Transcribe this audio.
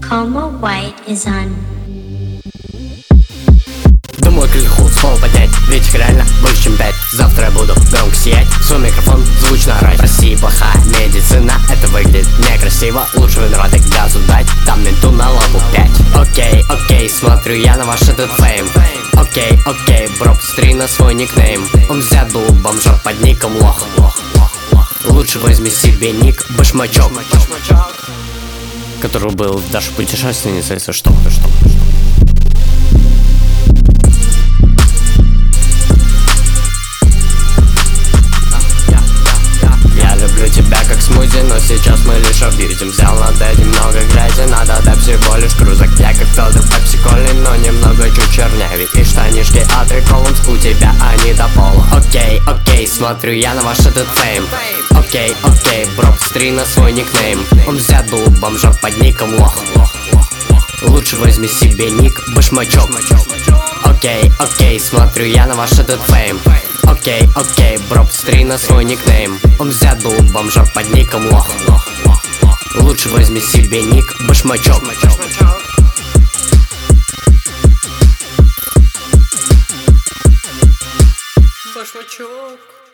Como White is on. Думаю, легко слово поднять, ведь их реально больше, чем 5. Завтра я буду громко сиять, свой микрофон звучно орать. В России плохая медицина, это выглядит некрасиво. Лучше вы народы газу дать, там менту на лапу 5. Окей, смотрю я на ваш этот фейм. Окей, бро, посмотри на свой никнейм. Он взят был у бомжа под ником лох. Лучше возьми себе ник башмачок, который был даже путешественницей, если что. Люблю тебя как смузи, но сейчас мы лишь обидим. Взял над этим много грязи, надо дать всего лишь крузак. Я как Федор пепсикольный, но немного чуть чернявей. И штанишки от Риколлинс, у тебя они до пола. Окей, смотрю я на ваш этот фейм. Окей, бро, посмотри на свой никнейм. Он взят был у бомжа под ником лох. Лучше возьми себе ник башмачок. Окей, смотрю я на ваш этот фейм. Окей, бро, посмотри на свой никнейм. Он взят был у бомжа под ником лох. Лучше возьми себе ник башмачок. Башмачок.